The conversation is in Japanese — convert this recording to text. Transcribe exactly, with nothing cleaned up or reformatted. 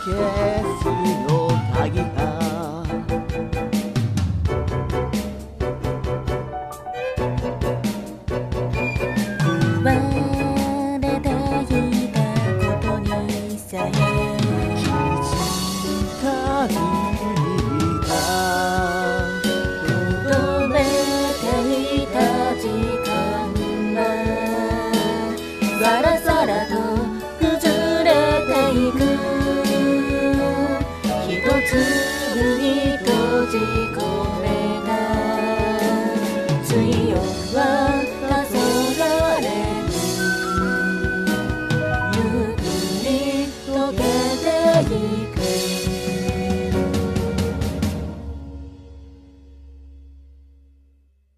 消すの鍵が言われていたことにさえ気づかいた求めていた時間はさらさらと崩れていく一粒に閉じ込めた水曜は黄昏れるゆっくり溶けていく